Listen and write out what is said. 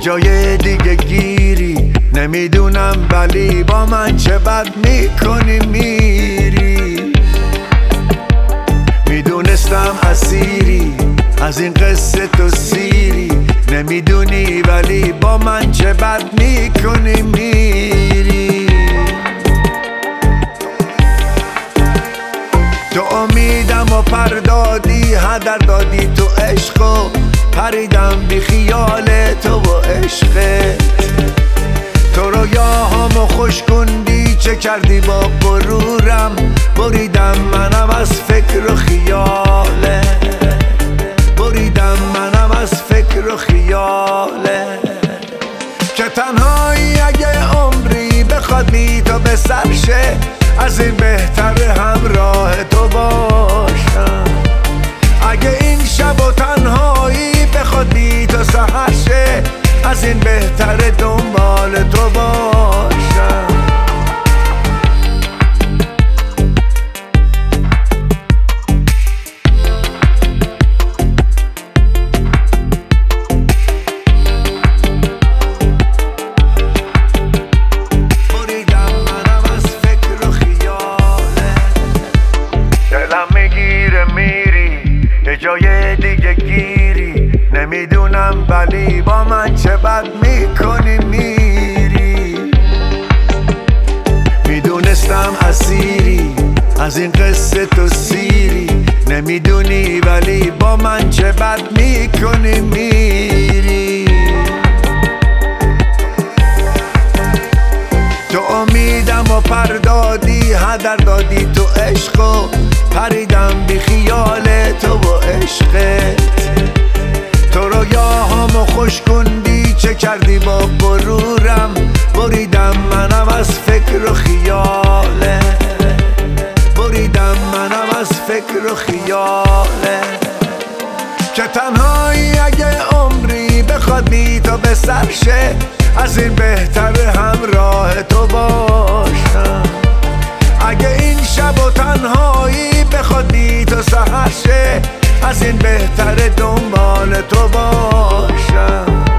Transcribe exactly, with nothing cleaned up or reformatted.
جای دیگه گیری نمیدونم، ولی با من چه بد میکنی میری. میدونستم اسیری از این قصه تو سیری، نمیدونی ولی با من چه بد میکنی میری. تو امیدم و پردادی، هدر دادی تو عشق و پریدم بی خیال تو و عشقت. تو رویاهامو خوش کندی، چه کردی با غرورم، بریدم منم از فکر و خیاله، بریدم منم از فکر و خیاله. که تنهایی اگه عمری بخواد بی تو به سر شه، از این بهتر همراه تو باشم. اگه این شب و تنهایی بخواد بی تو سحر شه، از این بهتر دنبال تو باشم. بریدم منم از فکر و خیاله، دلم میگیره میری یه جای دیگه گیری، نمیدونم ولی با من چه بد میکنی میری. میدونستم اسیری از این قصه تو سیری، نمیدونی ولی با من چه بد میکنی میری. تو امیدم و پردادی، هدر دادی تو عشق و پریدم بی خیال تو و عشقت. تو رویاهامو خوش کندی، چه کردی با غرورم، بریدم منم از فکر و خیاله، بریدم منم از فکر و خیاله. که تنهایی اگه عمری بخواد بی تو به سر شه، از این بهتر همراه تو باشم. اگه این شب و تنهایی بخواد بی تو سحر شه، از این بهتر دنبال تو باشم.